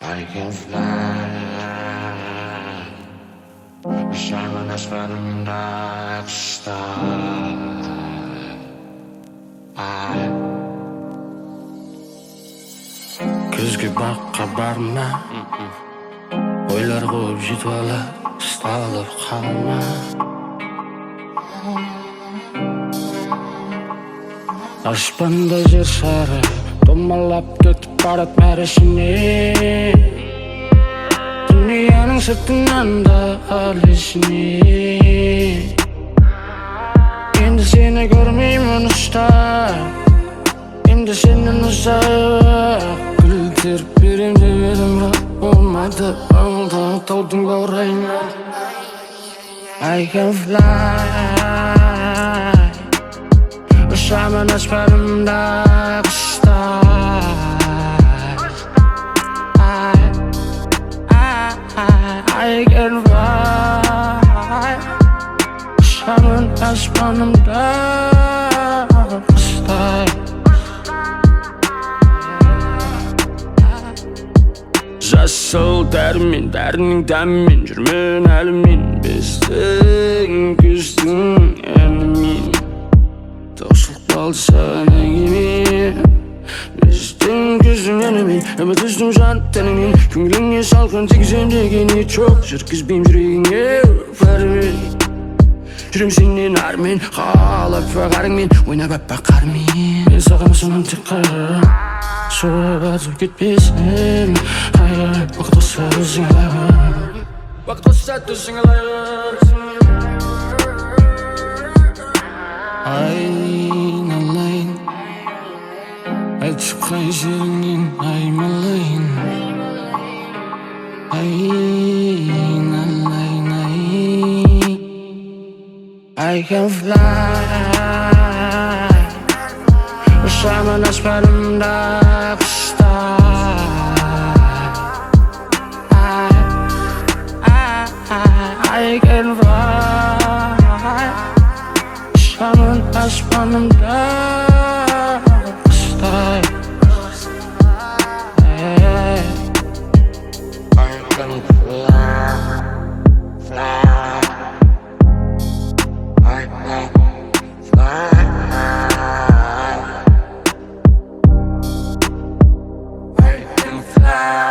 I can fly. Shining as from dark star. Күзгі баққа барма, ойлар қойып жетіп ала, ұсталып қалма. Аспанда жер шары домалап кетіп барат мәресіне. Дүнияның сыртынан да ал есіне. Енді сені көрмеймін ұстап, енді сенен ұзақ гүлдеріп берем деп едім, бірақ болмады. Аңылдағы таудың баурайына I can fly. Ұшамын аспанымда құстар. I can fly. Ұшамын аспанымда құстар. Жасыл дәрмен, дәрінің дәммен жүрмін әлімен. Біздің күздің әнімен таусылып қалды саған әңгіме. Біздің күздің әнімен, үміт үздім жан тәніңнен. Көңіліңе салқын тигізем деген ниет жоқ, жеткізбейм жүрегіңе бәрімен. Жүрем сенен армен, қалап қарыңмен, ойнап аппақ қармен. Мен саған санам тек қайғы, соғып атып кетпесін. Уақыт болса өзіңе лайық, уақыт болса өзіңе лайық. Айналайын, айтшы қай жеріңнен аймалайын. Айналайын, I can fly. Ұшамын аспанымда құстар. I can fly. Ұшамын аспанымда құстар. I can fly, fly. I can fly. I can fly.